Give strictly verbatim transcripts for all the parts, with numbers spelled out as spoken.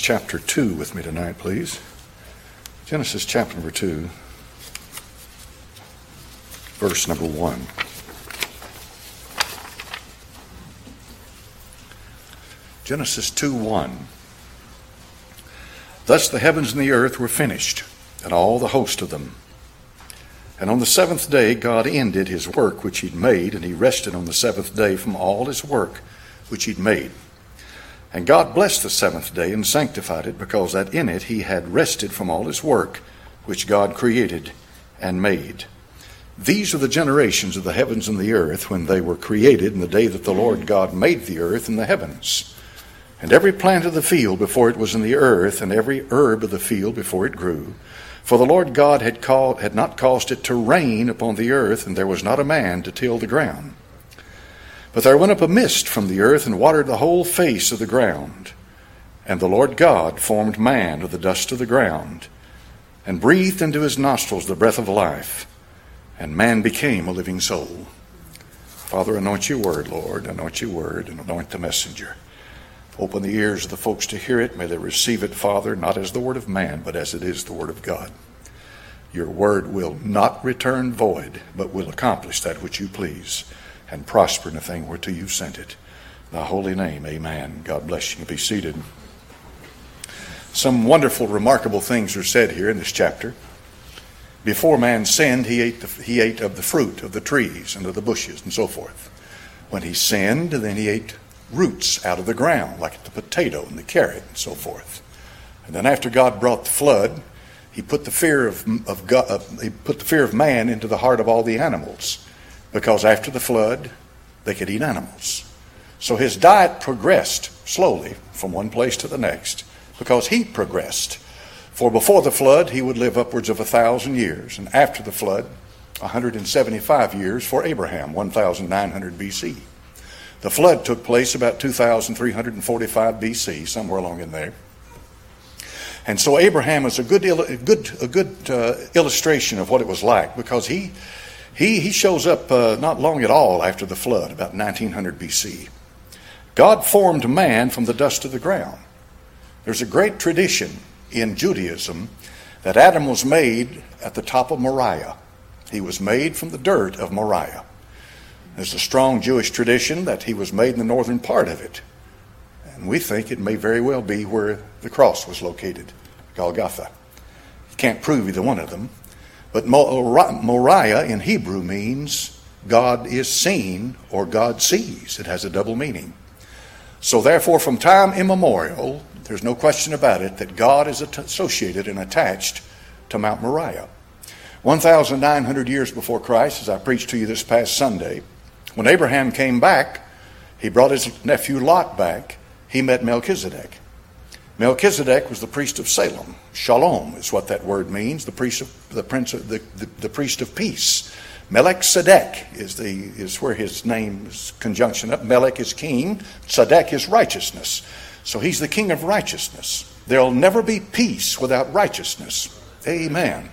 Chapter two with me tonight, please. Genesis chapter number two, verse number one. Genesis two one. Thus the heavens and the earth were finished, and all the host of them. And on the seventh day God ended his work which he'd made, and he rested on the seventh day from all his work which he'd made. And God blessed the seventh day and sanctified it, because that in it he had rested from all his work which God created and made. These are the generations of the heavens and the earth when they were created in the day that the Lord God made the earth and the heavens. And every plant of the field before it was in the earth, and every herb of the field before it grew. For the Lord God had, called, had not caused it to rain upon the earth, and there was not a man to till the ground. But there went up a mist from the earth and watered the whole face of the ground. And the Lord God formed man of the dust of the ground, and breathed into his nostrils the breath of life, and man became a living soul. Father, anoint your word, Lord, anoint your word, and anoint the messenger. Open the ears of the folks to hear it. May they receive it, Father, not as the word of man, but as it is the word of God. Your word will not return void, but will accomplish that which you please, and prosper in the thing whereto you sent it. In thy holy name, amen. God bless you. Be seated. Some wonderful, remarkable things are said here in this chapter. Before man sinned, he ate, the, he ate of the fruit of the trees and of the bushes and so forth. When he sinned, then he ate roots out of the ground, like the potato and the carrot and so forth. And then after God brought the flood, he put the fear of, of God, uh, he put the fear of man into the heart of all the animals, because after the flood, they could eat animals. So his diet progressed slowly from one place to the next, because he progressed. For before the flood, he would live upwards of a thousand years, and after the flood, one hundred seventy-five years for Abraham, one thousand nine hundred B C. The flood took place about two thousand three hundred forty-five B C, somewhere along in there. And so Abraham is a good, a good, a good uh, illustration of what it was like, because he he he shows up uh, not long at all after the flood, about nineteen hundred B C. God formed man from the dust of the ground. There's a great tradition in Judaism that Adam was made at the top of Moriah. He was made from the dirt of Moriah. There's a strong Jewish tradition that he was made in the northern part of it. And we think it may very well be where the cross was located, Golgotha. You can't prove either one of them. But Moriah in Hebrew means God is seen or God sees. It has a double meaning. So therefore, from time immemorial, there's no question about it that God is associated and attached to Mount Moriah. one thousand nine hundred years before Christ, as I preached to you this past Sunday, when Abraham came back, he brought his nephew Lot back. He met Melchizedek. Melchizedek was the priest of Salem. Shalom is what that word means, the priest of the prince of the, the, the priest of peace. Melchizedek is the is where his name is conjunction up. Melech is king, Tzedek is righteousness. So he's the king of righteousness. There'll never be peace without righteousness. Amen.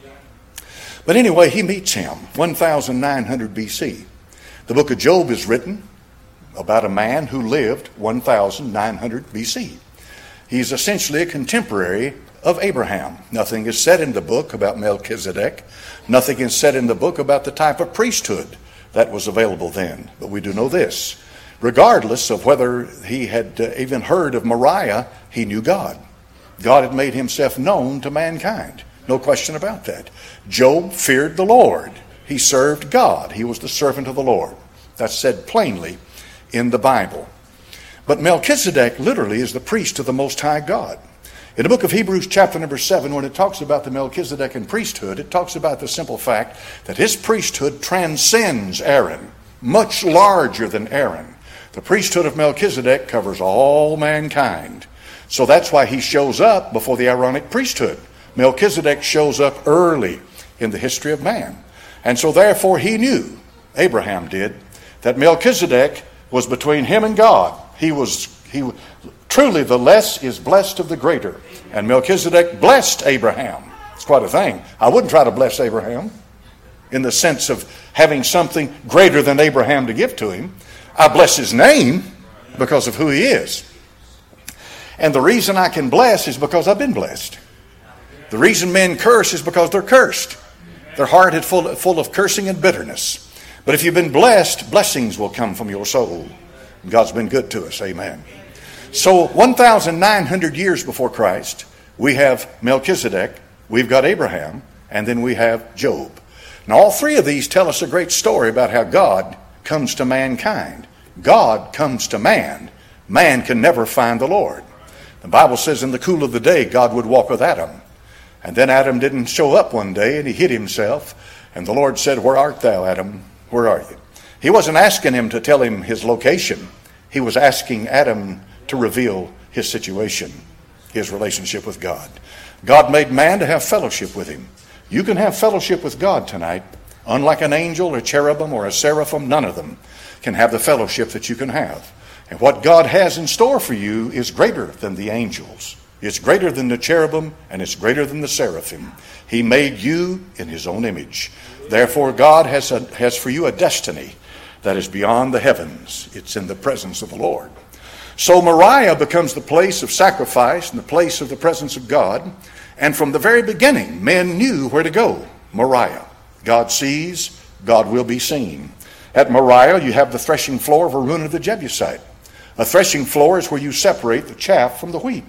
But anyway, he meets him, one thousand nine hundred B C. The book of Job is written about a man who lived one thousand nine hundred B C. He's essentially a contemporary of Abraham. Nothing is said in the book about Melchizedek. Nothing is said in the book about the type of priesthood that was available then. But we do know this. Regardless of whether he had uh, even heard of Moriah, he knew God. God had made himself known to mankind. No question about that. Job feared the Lord. He served God. He was the servant of the Lord. That's said plainly in the Bible. But Melchizedek literally is the priest of the Most High God. In the book of Hebrews chapter number seven, when it talks about the Melchizedekan priesthood, it talks about the simple fact that his priesthood transcends Aaron, much larger than Aaron. The priesthood of Melchizedek covers all mankind. So that's why he shows up before the Aaronic priesthood. Melchizedek shows up early in the history of man. And so therefore he knew, Abraham did, that Melchizedek was between him and God. He was, he truly the less is blessed of the greater. And Melchizedek blessed Abraham. It's quite a thing. I wouldn't try to bless Abraham in the sense of having something greater than Abraham to give to him. I bless his name because of who he is. And the reason I can bless is because I've been blessed. The reason men curse is because they're cursed. Their heart is full, full of cursing and bitterness. But if you've been blessed, blessings will come from your soul. God's been good to us. Amen. So one thousand nine hundred years before Christ, we have Melchizedek, we've got Abraham, and then we have Job. Now all three of these tell us a great story about how God comes to mankind. God comes to man. Man can never find the Lord. The Bible says in the cool of the day, God would walk with Adam. And then Adam didn't show up one day and he hid himself. And the Lord said, "Where art thou, Adam? Where are you?" He wasn't asking him to tell him his location. He was asking Adam to reveal his situation, his relationship with God. God made man to have fellowship with him. You can have fellowship with God tonight. Unlike an angel or cherubim or a seraphim, none of them can have the fellowship that you can have. And what God has in store for you is greater than the angels. It's greater than the cherubim, and it's greater than the seraphim. He made you in his own image. Therefore, God has, a, has for you a destiny that is beyond the heavens. It's in the presence of the Lord. So Moriah becomes the place of sacrifice and the place of the presence of God. And from the very beginning, men knew where to go. Moriah. God sees, God will be seen. At Moriah, you have the threshing floor of Araunah the Jebusite. A threshing floor is where you separate the chaff from the wheat.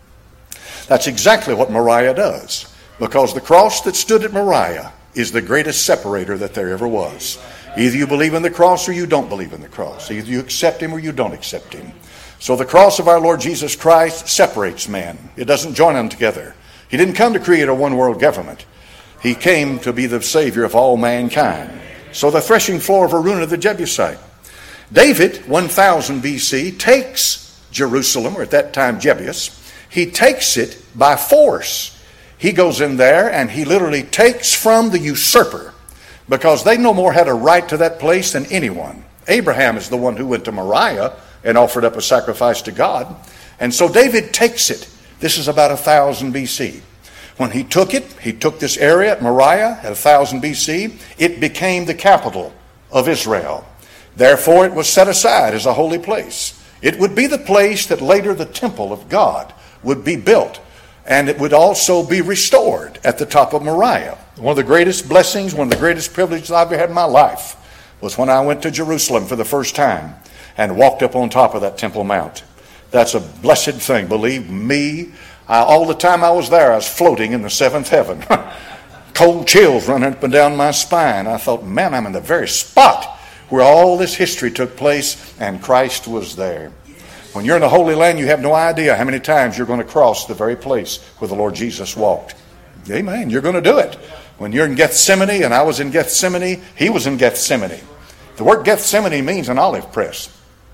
That's exactly what Moriah does, because the cross that stood at Moriah is the greatest separator that there ever was. Either you believe in the cross or you don't believe in the cross. Either you accept him or you don't accept him. So the cross of our Lord Jesus Christ separates man. It doesn't join them together. He didn't come to create a one-world government. He came to be the Savior of all mankind. So the threshing floor of Araunah the Jebusite. David, one thousand B C, takes Jerusalem, or at that time Jebus. He takes it by force. He goes in there and he literally takes from the usurper, because they no more had a right to that place than anyone. Abraham is the one who went to Moriah and offered up a sacrifice to God. And so David takes it. This is about one thousand B C. When he took it, he took this area at Moriah at one thousand B C. It became the capital of Israel. Therefore, it was set aside as a holy place. It would be the place that later the temple of God would be built. And it would also be restored at the top of Moriah. One of the greatest blessings, one of the greatest privileges I've ever had in my life was when I went to Jerusalem for the first time and walked up on top of that Temple Mount. That's a blessed thing. Believe me, I, all the time I was there, I was floating in the seventh heaven. Cold chills running up and down my spine. I thought, man, I'm in the very spot where all this history took place, and Christ was there. When you're in the Holy Land, you have no idea how many times you're going to cross the very place where the Lord Jesus walked. Amen. You're going to do it. When you're in Gethsemane, and I was in Gethsemane, he was in Gethsemane. The word Gethsemane means an olive press.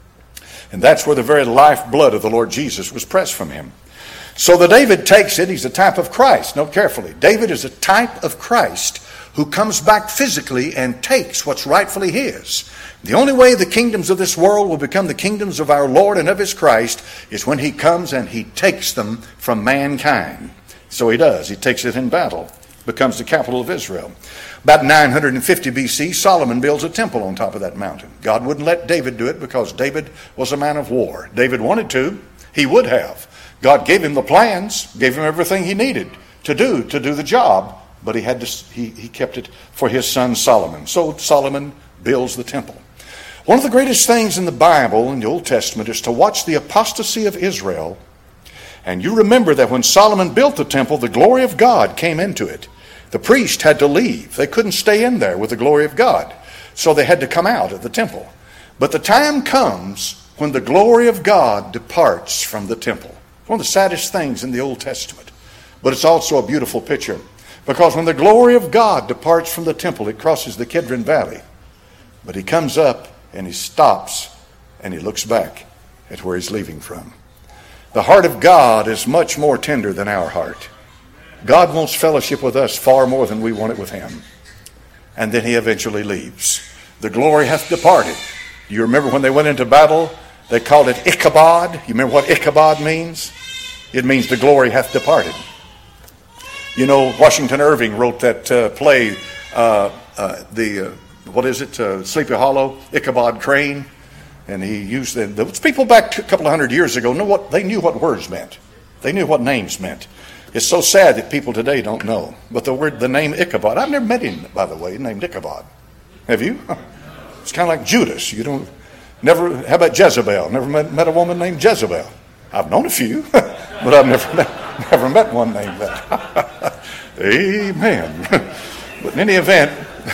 And that's where the very lifeblood of the Lord Jesus was pressed from him. So the David takes it. He's a type of Christ. Note carefully. David is a type of Christ who comes back physically and takes what's rightfully his. The only way the kingdoms of this world will become the kingdoms of our Lord and of his Christ is when he comes and he takes them from mankind. So he does. He takes it in battle. Becomes the capital of Israel. About nine hundred fifty B C, Solomon builds a temple on top of that mountain. God wouldn't let David do it because David was a man of war. David wanted to. He would have. God gave him the plans, gave him everything he needed to do, to do the job. But he had to, he, he kept it for his son Solomon. So Solomon builds the temple. One of the greatest things in the Bible, in the Old Testament, is to watch the apostasy of Israel. And you remember that when Solomon built the temple, the glory of God came into it. The priest had to leave. They couldn't stay in there with the glory of God. So they had to come out of the temple. But the time comes when the glory of God departs from the temple. One of the saddest things in the Old Testament. But it's also a beautiful picture. Because when the glory of God departs from the temple, it crosses the Kidron Valley. But he comes up and he stops and he looks back at where he's leaving from. The heart of God is much more tender than our heart. God wants fellowship with us far more than we want it with him. And then he eventually leaves. The glory hath departed. You remember when they went into battle, they called it Ichabod. You remember what Ichabod means? It means the glory hath departed. You know, Washington Irving wrote that uh, play, uh, uh, the, uh, what is it, uh, Sleepy Hollow, Ichabod Crane. And he used them. Those people back a couple of hundred years ago knew what they knew what words meant. They knew what names meant. It's so sad that people today don't know. But the word, the name Ichabod, I've never met him, by the way, named Ichabod. Have you? It's kind of like Judas. You don't never. How about Jezebel? Never met, met a woman named Jezebel. I've known a few, but I've never met, never met one named that. Amen. But in any event,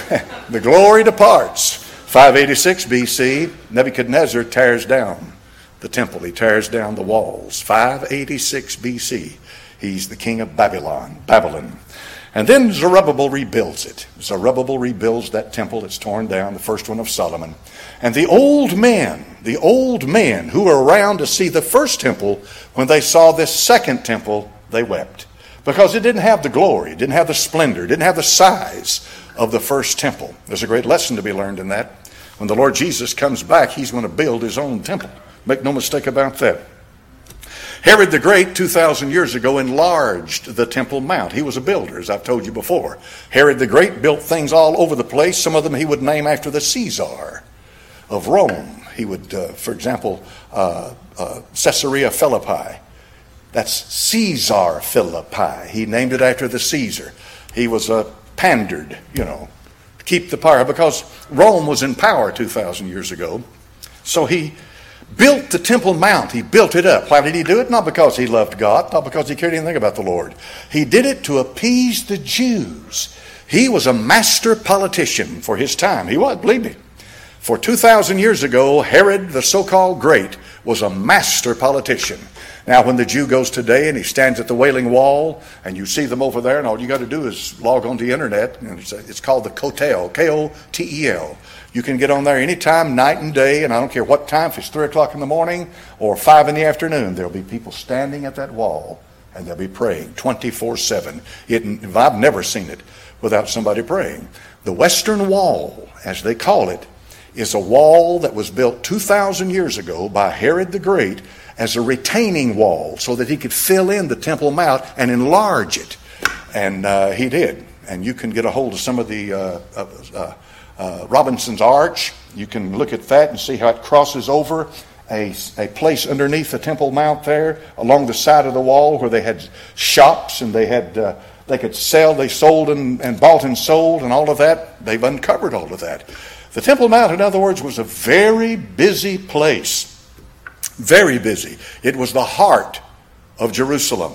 the glory departs. five eighty-six B C, Nebuchadnezzar tears down the temple. He tears down the walls. five eighty-six B C, he's the king of Babylon, Babylon. And then Zerubbabel rebuilds it. Zerubbabel rebuilds that temple that's torn down, the first one of Solomon. And the old men, the old men who were around to see the first temple, when they saw this second temple, they wept. Because it didn't have the glory, it didn't have the splendor, it didn't have the size of the first temple. There's a great lesson to be learned in that. When the Lord Jesus comes back, he's going to build his own temple. Make no mistake about that. Herod the Great, two thousand years ago, enlarged the Temple Mount. He was a builder, as I've told you before. Herod the Great built things all over the place. Some of them he would name after the Caesar of Rome. He would, uh, for example, uh, uh, Caesarea Philippi. That's Caesar Philippi. He named it after the Caesar. He was a pandered, you know, to keep the power, because Rome was in power two thousand years ago. So he built the Temple Mount. He built it up. Why did he do it? Not because he loved God, not because he cared anything about the Lord. He did it to appease the Jews. He was a master politician for his time. He was, believe me. For two thousand years ago, Herod, the so-called Great, was a master politician. Now, when the Jew goes today and he stands at the Wailing Wall, and you see them over there, and all you got to do is log on to the internet, and it's, a, it's called the Kotel, K O T E L. You can get on there anytime, night and day, and I don't care what time, if it's three o'clock in the morning or five in the afternoon, there'll be people standing at that wall, and they'll be praying twenty-four seven. It, I've never seen it without somebody praying. The Western Wall, as they call it, is a wall that was built two thousand years ago by Herod the Great as a retaining wall so that he could fill in the Temple Mount and enlarge it. And uh, he did. And you can get a hold of some of the uh, uh, uh, Robinson's Arch. You can look at that and see how it crosses over a, a place underneath the Temple Mount there along the side of the wall where they had shops and they had uh, they could sell, they sold and, and bought and sold and all of that. They've uncovered all of that. The Temple Mount, in other words, was a very busy place. Very busy. It was the heart of Jerusalem.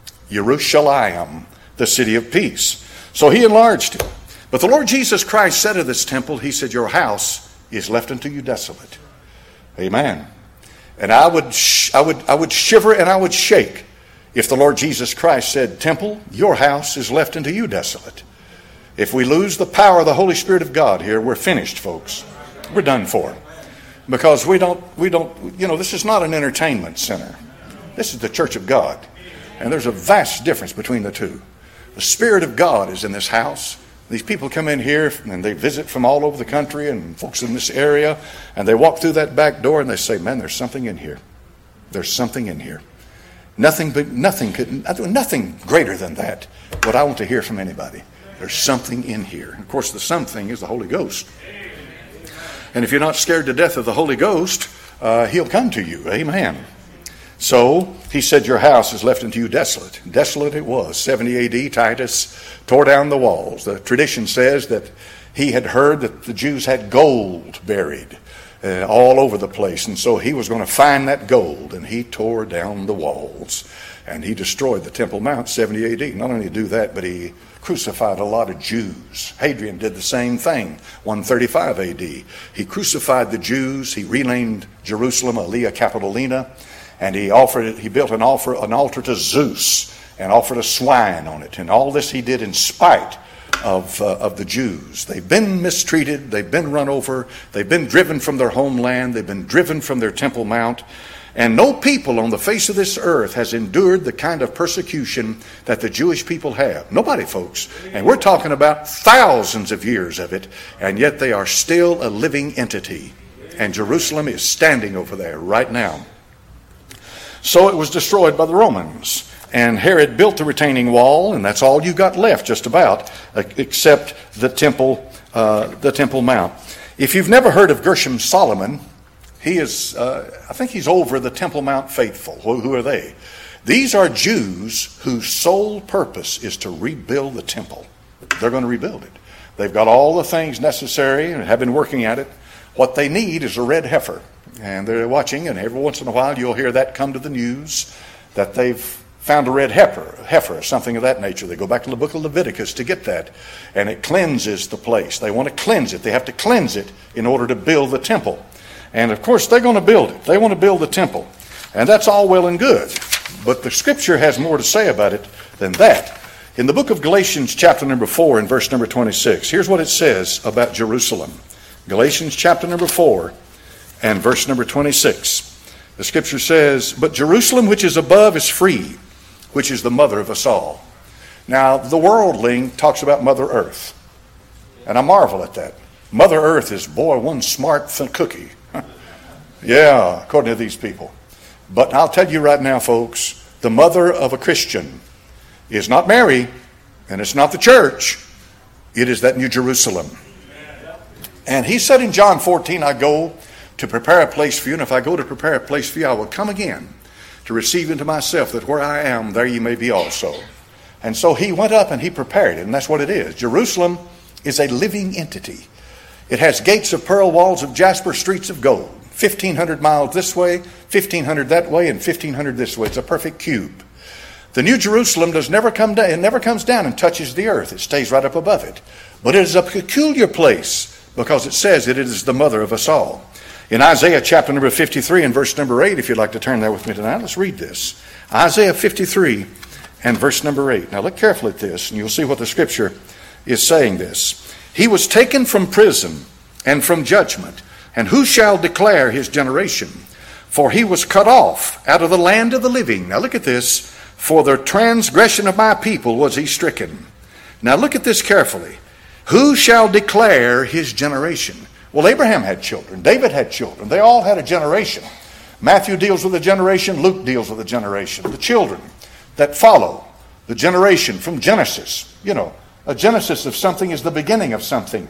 Jerusalem, the city of peace. So he enlarged it. But the Lord Jesus Christ said of this temple, he said, your house is left unto you desolate. Amen. And I would, sh- I would, I would shiver and I would shake if the Lord Jesus Christ said, temple, your house is left unto you desolate. If we lose the power of the Holy Spirit of God here, we're finished, folks. We're done for. Because we don't, we don't, you know, this is not an entertainment center. This is the church of God. And there's a vast difference between the two. The Spirit of God is in this house. These people come in here and they visit from all over the country and folks in this area. And they walk through that back door and they say, man, there's something in here. There's something in here. Nothing but nothing could, nothing greater than that would I want to hear from anybody. There's something in here. Of course, the something is the Holy Ghost. And if you're not scared to death of the Holy Ghost, uh, he'll come to you. Amen. So he said, your house is left unto you desolate. Desolate it was. seventy A D, Titus tore down the walls. The tradition says that he had heard that the Jews had gold buried uh, all over the place. And so he was going to find that gold. And he tore down the walls. And he destroyed the Temple Mount, seventy A D. Not only did he do that, but he crucified a lot of Jews. Hadrian did the same thing, one thirty-five A D. He crucified the Jews. He renamed Jerusalem Aelia Capitolina, and he offered. He built an altar, an altar to Zeus, and offered a swine on it. And all this he did in spite of uh, of the Jews. They've been mistreated. They've been run over. They've been driven from their homeland. They've been driven from their Temple Mount. And no people on the face of this earth has endured the kind of persecution that the Jewish people have. Nobody, folks. And we're talking about thousands of years of it, and yet they are still a living entity. And Jerusalem is standing over there right now. So it was destroyed by the Romans. And Herod built the retaining wall, and that's all you got left, just about, except the temple, uh, the Temple Mount. If you've never heard of Gershom Solomon, He is, uh, I think he's over the Temple Mount faithful. Who, who are they? These are Jews whose sole purpose is to rebuild the temple. They're going to rebuild it. They've got all the things necessary and have been working at it. What they need is a red heifer. And they're watching, and every once in a while you'll hear that come to the news, that they've found a red heifer, heifer, something of that nature. They go back to the book of Leviticus to get that, and it cleanses the place. They want to cleanse it. They have to cleanse it in order to build the temple. And of course, they're going to build it. They want to build the temple. And that's all well and good. But the Scripture has more to say about it than that. In the book of Galatians, chapter number four, and verse number twenty-six, here's what it says about Jerusalem. Galatians, chapter number four, and verse number twenty-six. The Scripture says, "But Jerusalem which is above is free, which is the mother of us all." Now, the worldling talks about Mother Earth. And I marvel at that. Mother Earth is, boy, one smart th- cookie. Yeah, according to these people. But I'll tell you right now, folks, the mother of a Christian is not Mary, and it's not the church. It is that New Jerusalem. And he said in John fourteen, "I go to prepare a place for you, and if I go to prepare a place for you, I will come again to receive into myself, that where I am, there you may be also." And so he went up and he prepared it, and that's what it is. Jerusalem is a living entity. It has gates of pearl, walls of jasper, streets of gold. fifteen hundred miles this way, fifteen hundred that way, and fifteen hundred this way. It's a perfect cube. The New Jerusalem does never come down, it never comes down and touches the earth. It stays right up above it. But it is a peculiar place because it says that it is the mother of us all. In Isaiah chapter number fifty-three and verse number eight, if you'd like to turn there with me tonight, let's read this. Isaiah fifty-three and verse number eight. Now look carefully at this, and you'll see what the Scripture is saying this. "He was taken from prison and from judgment, and who shall declare his generation? For he was cut off out of the land of the living." Now look at this. "For the transgression of my people was he stricken." Now look at this carefully. Who shall declare his generation? Well, Abraham had children. David had children. They all had a generation. Matthew deals with a generation. Luke deals with a generation. The children that follow the generation from Genesis. You know, a genesis of something is the beginning of something.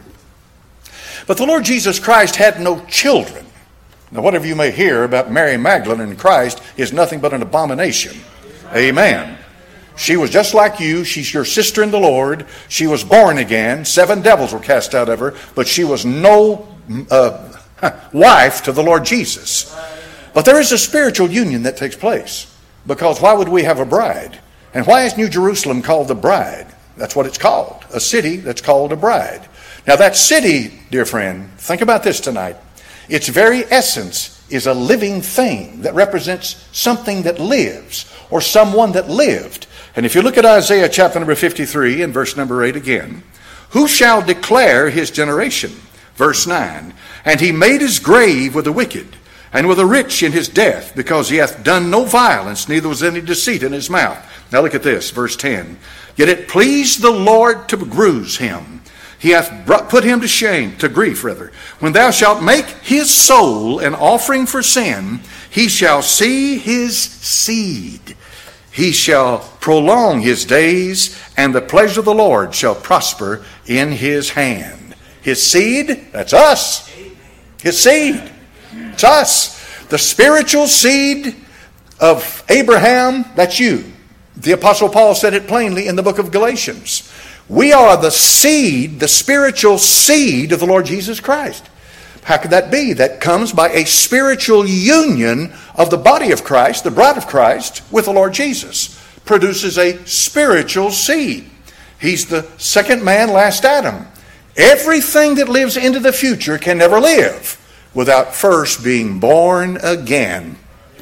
But the Lord Jesus Christ had no children. Now, whatever you may hear about Mary Magdalene and Christ is nothing but an abomination. Amen. She was just like you. She's your sister in the Lord. She was born again. Seven devils were cast out of her, but she was no uh, wife to the Lord Jesus. But there is a spiritual union that takes place, because why would we have a bride? And why is New Jerusalem called the bride? That's what it's called, a city that's called a bride. Now that city, dear friend, think about this tonight. Its very essence is a living thing that represents something that lives, or someone that lived. And if you look at Isaiah chapter number fifty-three and verse number eight again, "Who shall declare his generation?" Verse nine, "And he made his grave with the wicked, and with the rich in his death, because he hath done no violence, neither was any deceit in his mouth." Now look at this, verse ten. "Yet it pleased the Lord to bruise him. He hath brought, put him to shame, to grief rather. When thou shalt make his soul an offering for sin, he shall see his seed. He shall prolong his days, and the pleasure of the Lord shall prosper in his hand." His seed, that's us. His seed, it's us. The spiritual seed of Abraham, that's you. The Apostle Paul said it plainly in the book of Galatians. We are the seed, the spiritual seed of the Lord Jesus Christ. How could that be? That comes by a spiritual union of the body of Christ, the bride of Christ, with the Lord Jesus. Produces a spiritual seed. He's the second man, last Adam. Everything that lives into the future can never live without first being born again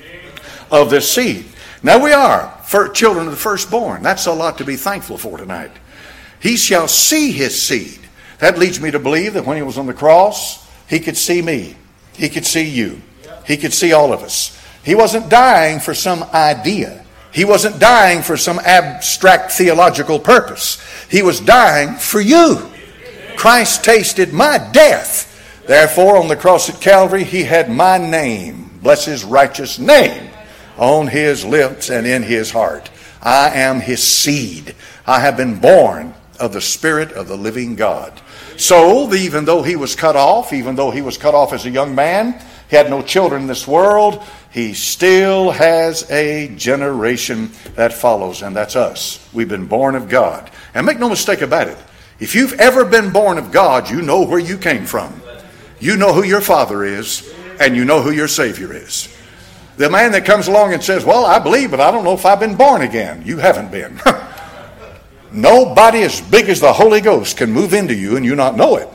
of this seed. Now we are children of the firstborn. That's a lot to be thankful for tonight. He shall see his seed. That leads me to believe that when he was on the cross, he could see me. He could see you. He could see all of us. He wasn't dying for some idea. He wasn't dying for some abstract theological purpose. He was dying for you. Christ tasted my death. Therefore, on the cross at Calvary, he had my name, bless his righteous name, on his lips and in his heart. I am his seed. I have been born of the Spirit of the living God. So, even though he was cut off, even though he was cut off as a young man, He had no children in this world. He still has a generation that follows, and that's us. We've been born of God. And make no mistake about it. If you've ever been born of God, you know where you came from. You know who your Father is, and you know who your Savior is. The man that comes along and says, well, I believe, but I don't know if I've been born again. You haven't been. Nobody as big as the Holy Ghost can move into you and you not know it.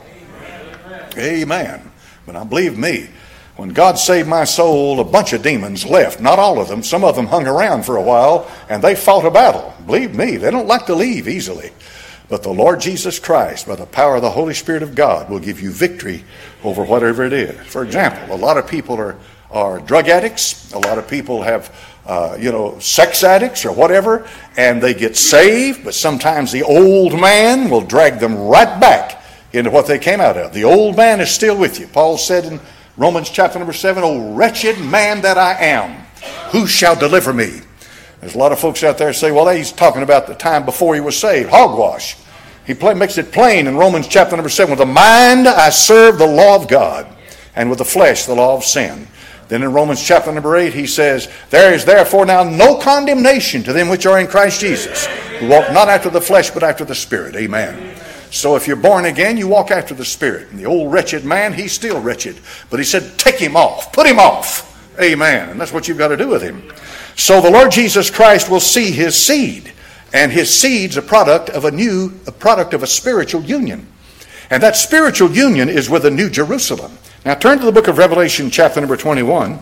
Amen. But I believe me, when God saved my soul, a bunch of demons left. Not all of them. Some of them hung around for a while and they fought a battle. Believe me, they don't like to leave easily. But the Lord Jesus Christ, by the power of the Holy Spirit of God, will give you victory over whatever it is. For example, a lot of people are, are drug addicts. A lot of people have, uh, you know, sex addicts or whatever, and they get saved, but sometimes the old man will drag them right back into what they came out of. The old man is still with you. Paul said in Romans chapter number seven, O wretched man that I am, who shall deliver me? There's a lot of folks out there say, well, he's talking about the time before he was saved. Hogwash. He play, makes it plain in Romans chapter number seven. With the mind I serve the law of God, and with the flesh the law of sin. Then in Romans chapter number eight he says, there is therefore now no condemnation to them which are in Christ Jesus, who walk not after the flesh but after the Spirit. Amen. So if you're born again, you walk after the Spirit. And the old wretched man, he's still wretched. But he said, take him off. Put him off. Amen. And that's what you've got to do with him. So the Lord Jesus Christ will see his seed. And his seed's a product of a new, a product of a spiritual union. And that spiritual union is with the New Jerusalem. Now turn to the book of Revelation chapter number twenty-one.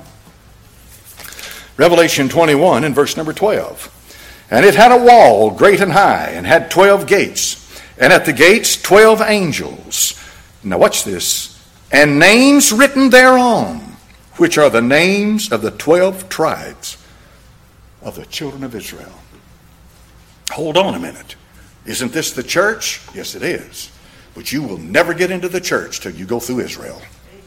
Revelation twenty-one and verse number twelve. And it had a wall great and high, and had twelve gates. And at the gates twelve angels. Now watch this. And names written thereon, which are the names of the twelve tribes of the children of Israel. Hold on a minute. Isn't this the church? Yes, it is. But you will never get into the church till you go through Israel.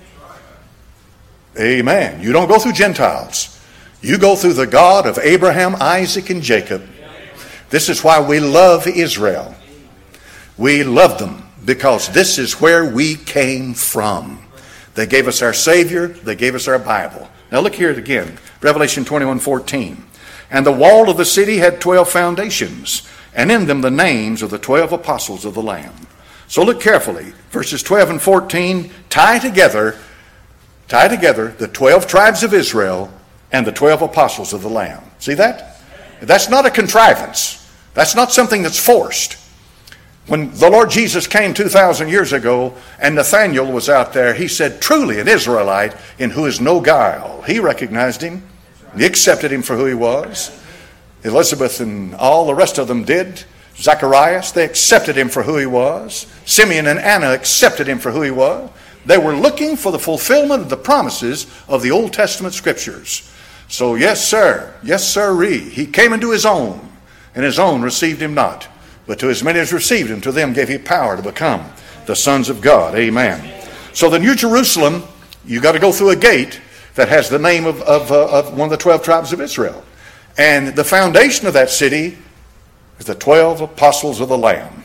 Amen. You don't go through Gentiles. You go through the God of Abraham, Isaac, and Jacob. This is why we love Israel. We love them because this is where we came from. They gave us our Savior. They gave us our Bible. Now look here again. Revelation twenty-one fourteen. And the wall of the city had twelve foundations, and in them the names of the twelve apostles of the Lamb. So look carefully. Verses twelve and fourteen tie together, tie together the twelve tribes of Israel and the twelve apostles of the Lamb. See that? That's not a contrivance. That's not something that's forced. When the Lord Jesus came two thousand years ago and Nathanael was out there, he said, truly an Israelite in who is no guile. He recognized him. He accepted him for who he was. Elizabeth and all the rest of them did. Zacharias, they accepted him for who he was. Simeon and Anna accepted him for who he was. They were looking for the fulfillment of the promises of the Old Testament scriptures. So yes, sir. Yes, sirree. He came into his own, and his own received him not. But to as many as received him, to them gave he power to become the sons of God. Amen. So the New Jerusalem, you got to go through a gate that has the name of, of, uh, of one of the twelve tribes of Israel. And the foundation of that city is the twelve apostles of the Lamb.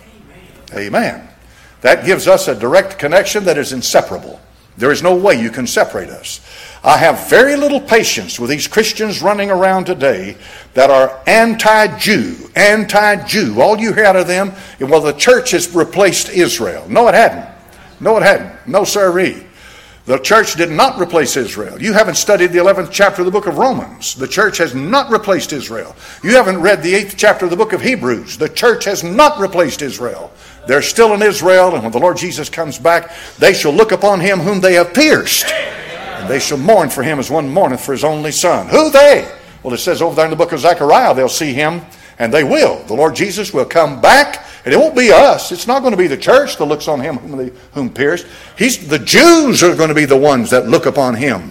Amen. That gives us a direct connection that is inseparable. There is no way you can separate us. I have very little patience with these Christians running around today that are anti-Jew, anti-Jew. All you hear out of them, well, the church has replaced Israel. No, it hadn't. No, it hadn't. No, sirree. The church did not replace Israel. You haven't studied the eleventh chapter of the book of Romans. The church has not replaced Israel. You haven't read the eighth chapter of the book of Hebrews. The church has not replaced Israel. They're still in Israel, and when the Lord Jesus comes back, they shall look upon him whom they have pierced. And they shall mourn for him as one mourneth for his only son. Who they? Well, it says over there in the book of Zechariah, they'll see him, and they will. The Lord Jesus will come back. And it won't be us. It's not going to be the church that looks on him whom, they, whom pierced. He's, the Jews are going to be the ones that look upon him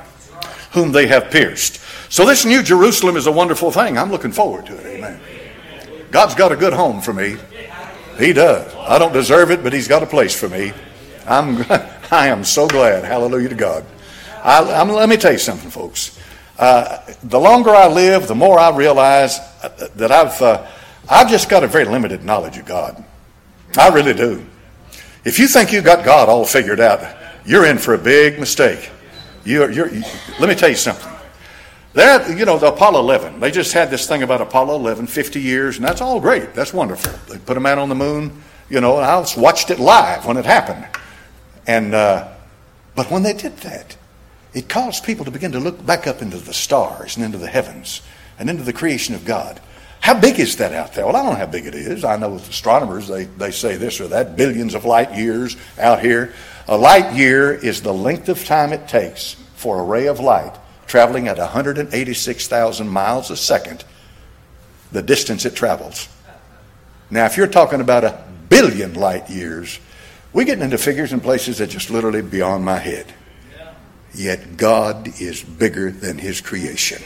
whom they have pierced. So this New Jerusalem is a wonderful thing. I'm looking forward to it. Amen. God's got a good home for me. He does. I don't deserve it, but he's got a place for me. I'm, I am so glad. Hallelujah to God. I, I'm, let me tell you something, folks. Uh, the longer I live, the more I realize that I've... Uh, I've just got a very limited knowledge of God. I really do. If you think you got God all figured out, you're in for a big mistake. You're, you're, you, let me tell you something. That, you know, the Apollo eleven, they just had this thing about Apollo eleven, fifty years, and that's all great. That's wonderful. They put a man on the moon, you know, and I watched it live when it happened. And, uh, but when they did that, it caused people to begin to look back up into the stars and into the heavens and into the creation of God. How big is that out there? Well, I don't know how big it is. I know with astronomers, they, they say this or that, billions of light years out here. A light year is the length of time it takes for a ray of light traveling at one hundred eighty-six thousand miles a second, the distance it travels. Now, if you're talking about a billion light years, we're getting into figures and places that just literally beyond my head. Yet God is bigger than his creation.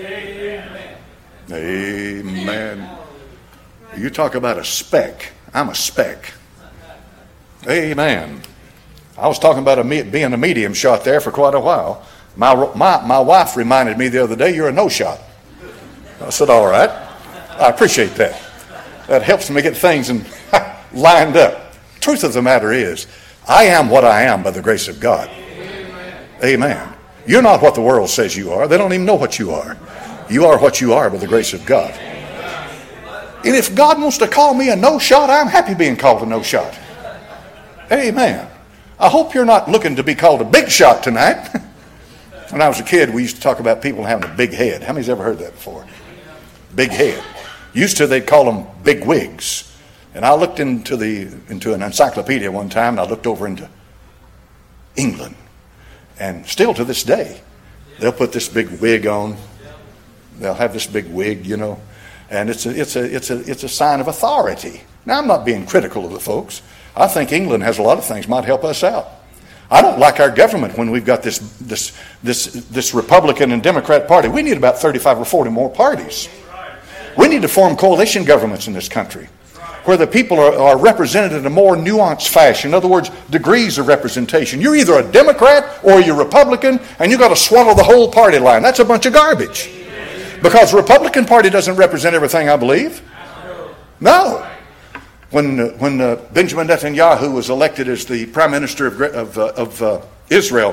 Amen. You talk about a speck. I'm a speck. Amen. I was talking about a me- being a medium shot there for quite a while. My, my, my wife reminded me the other day, you're a no shot. I said, all right. I appreciate that. That helps me get things and lined up. Truth of the matter is, I am what I am by the grace of God. Amen. Amen. You're not what the world says you are. They don't even know what you are. You are what you are by the grace of God. And if God wants to call me a no-shot, I'm happy being called a no-shot. Amen. I hope you're not looking to be called a big shot tonight. When I was a kid, we used to talk about people having a big head. How many's ever heard that before? Big head. Used to, they'd call them big wigs. And I looked into the into an encyclopedia one time, and I looked over into England. And still to this day, they'll put this big wig on. They'll have this big wig, you know. And it's a, it's a, it's a, it's a sign of authority. Now, I'm not being critical of the folks. I think England has a lot of things might help us out. I don't like our government when we've got this this this this Republican and Democrat party. We need about thirty-five or forty more parties. We need to form coalition governments in this country where the people are, are represented in a more nuanced fashion. In other words, degrees of representation. You're either a Democrat or you're Republican, and you've got to swallow the whole party line. That's a bunch of garbage. Because the Republican Party doesn't represent everything I believe. No. When uh, when uh, Benjamin Netanyahu was elected as the Prime Minister of, of, uh, of uh, Israel,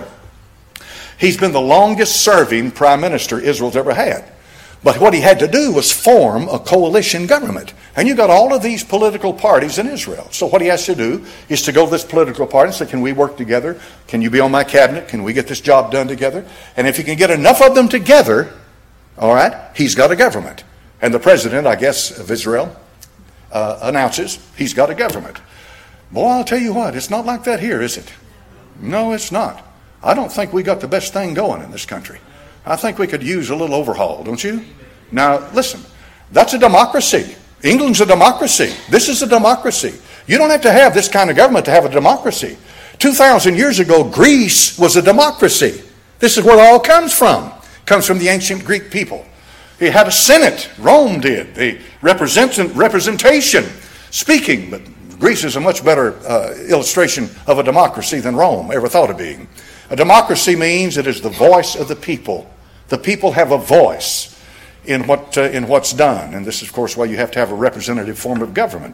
he's been the longest serving Prime Minister Israel's ever had. But what he had to do was form a coalition government. And you got all of these political parties in Israel. So what he has to do is to go to this political party and say, can we work together? Can you be on my cabinet? Can we get this job done together? And if you can get enough of them together, all right, he's got a government. And the president, I guess, of Israel uh, announces he's got a government. Boy, I'll tell you what, it's not like that here, is it? No, it's not. I don't think we got the best thing going in this country. I think we could use a little overhaul, don't you? Now, listen, that's a democracy. England's a democracy. This is a democracy. You don't have to have this kind of government to have a democracy. two thousand years ago, Greece was a democracy. This is where it all comes from. It comes from the ancient Greek people. It had a senate. Rome did. The represent- representation, speaking. But Greece is a much better uh, illustration of a democracy than Rome ever thought of being. A democracy means it is the voice of the people. The people have a voice in what uh, in what's done. And this is, of course, why you have to have a representative form of government.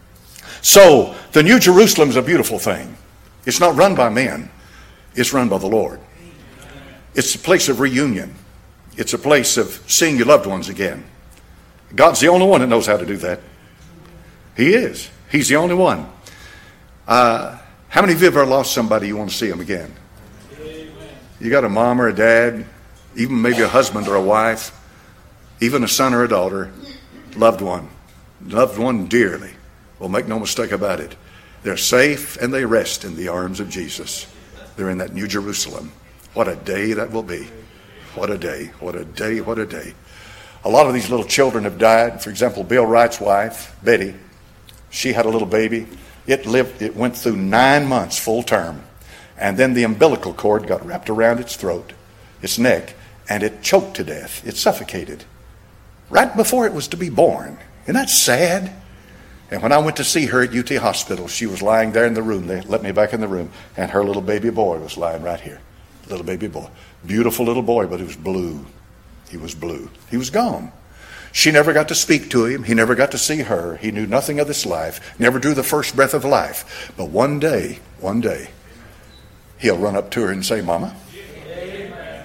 So, the New Jerusalem is a beautiful thing. It's not run by men. It's run by the Lord. It's a place of reunion. It's a place of seeing your loved ones again. God's the only one that knows how to do that. He is. He's the only one. Uh, how many of you have ever lost somebody you want to see them again? You got a mom or a dad, even maybe a husband or a wife, even a son or a daughter, loved one, loved one dearly. Well, make no mistake about it. They're safe and they rest in the arms of Jesus. They're in that New Jerusalem. What a day that will be. What a day, what a day, what a day. A lot of these little children have died. For example, Bill Wright's wife, Betty, she had a little baby. It lived, it went through nine months full term. And then the umbilical cord got wrapped around its throat, its neck, and it choked to death. It suffocated right before it was to be born. Isn't that sad? And when I went to see her at U T Hospital, she was lying there in the room. They let me back in the room, and her little baby boy was lying right here. Little baby boy. Beautiful little boy, but he was blue. He was blue. He was gone. She never got to speak to him. He never got to see her. He knew nothing of this life, never drew the first breath of life. But one day, one day, he'll run up to her and say, Mama,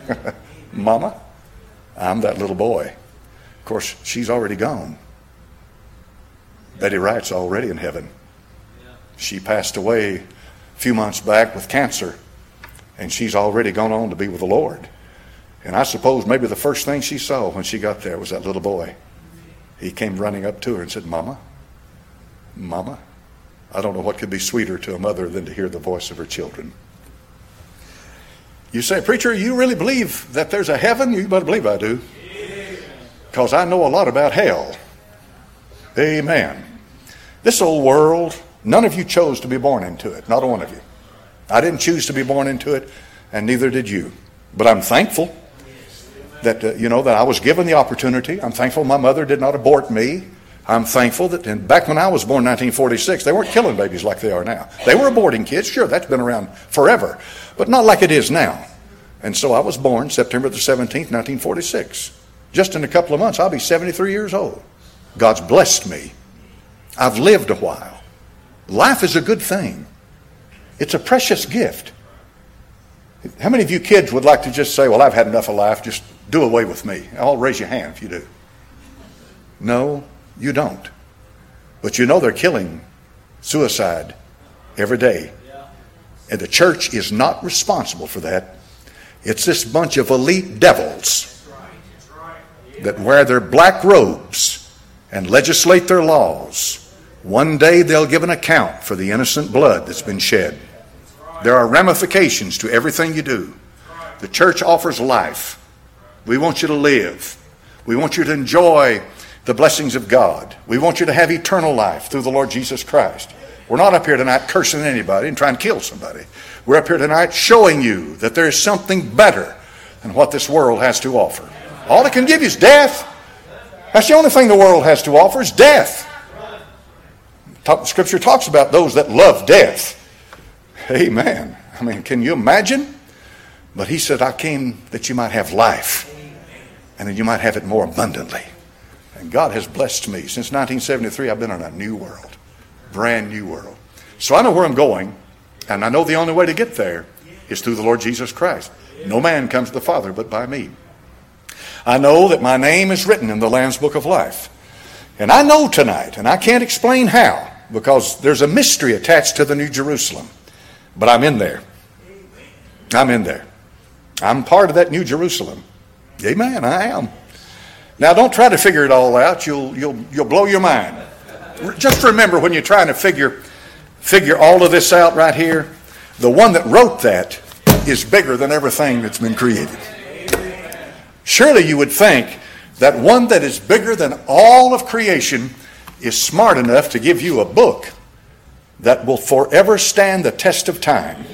Mama, I'm that little boy. Of course, she's already gone. Betty Wright's already in heaven. She passed away a few months back with cancer, and she's already gone on to be with the Lord. And I suppose maybe the first thing she saw when she got there was that little boy. He came running up to her and said, Mama, Mama. I don't know what could be sweeter to a mother than to hear the voice of her children. You say, preacher, you really believe that there's a heaven? You better believe I do. Because I know a lot about hell. Amen. This old world, none of you chose to be born into it. Not a one of you. I didn't choose to be born into it, and neither did you. But I'm thankful that, uh, you know, that I was given the opportunity. I'm thankful my mother did not abort me. I'm thankful that and back when I was born in nineteen forty-six, they weren't killing babies like they are now. They were aborting kids. Sure, that's been around forever, but not like it is now. And so I was born September the seventeenth, nineteen forty-six. Just in a couple of months, I'll be seventy-three years old. God's blessed me. I've lived a while. Life is a good thing. It's a precious gift. How many of you kids would like to just say, well, I've had enough of life, just do away with me? I'll raise your hand if you do. No, you don't. But you know they're killing suicide every day. And the church is not responsible for that. It's this bunch of elite devils that wear their black robes and legislate their laws. One day they'll give an account for the innocent blood that's been shed. There are ramifications to everything you do. The church offers life. We want you to live. We want you to enjoy the blessings of God. We want you to have eternal life through the Lord Jesus Christ. We're not up here tonight cursing anybody and trying to kill somebody. We're up here tonight showing you that there is something better than what this world has to offer. All it can give you is death. That's the only thing the world has to offer is death. Scripture talks about those that love death. Amen. I mean, can you imagine? But he said, I came that you might have life and that you might have it more abundantly. And God has blessed me. Since nineteen seventy-three, I've been in a new world. Brand new world. So I know where I'm going, and I know the only way to get there is through the Lord Jesus Christ. No man comes to the Father but by me. I know that my name is written in the Lamb's Book of Life. And I know tonight, and I can't explain how, because there's a mystery attached to the New Jerusalem. But I'm in there. I'm in there. I'm part of that New Jerusalem. Amen, I am. Now don't try to figure it all out. You'll you'll you'll blow your mind. Just remember when you're trying to figure figure all of this out right here, the one that wrote that is bigger than everything that's been created. Surely you would think that one that is bigger than all of creation is smart enough to give you a book that will forever stand the test of time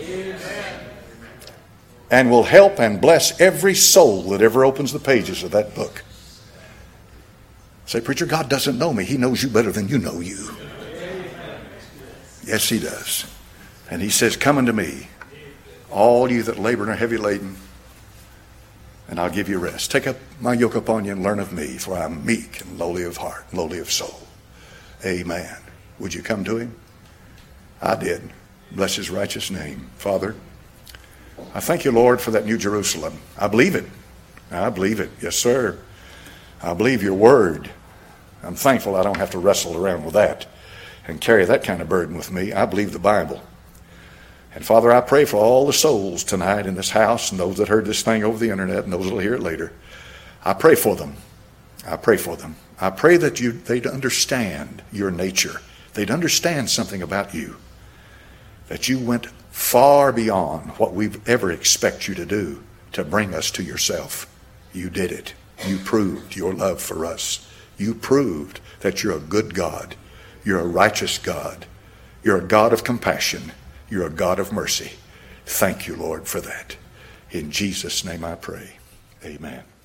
and will help and bless every soul that ever opens the pages of that book. Say, preacher, God doesn't know me. He knows you better than you know you. Yes, he does. And he says, come unto me, all you that labor and are heavy laden, and I'll give you rest. Take up my yoke upon you and learn of me, for I'm meek and lowly of heart, lowly of soul. Amen. Would you come to him? I did. Bless his righteous name. Father, I thank you, Lord, for that New Jerusalem. I believe it. I believe it. Yes, sir. I believe your word. I'm thankful I don't have to wrestle around with that and carry that kind of burden with me. I believe the Bible. And Father, I pray for all the souls tonight in this house and those that heard this thing over the internet and those that will hear it later. I pray for them. I pray for them. I pray that you they'd understand your nature. They'd understand something about you. That you went far beyond what we've ever expect you to do to bring us to yourself. You did it. You proved your love for us. You proved that you're a good God. You're a righteous God. You're a God of compassion. You're a God of mercy. Thank you, Lord, for that. In Jesus' name I pray. Amen.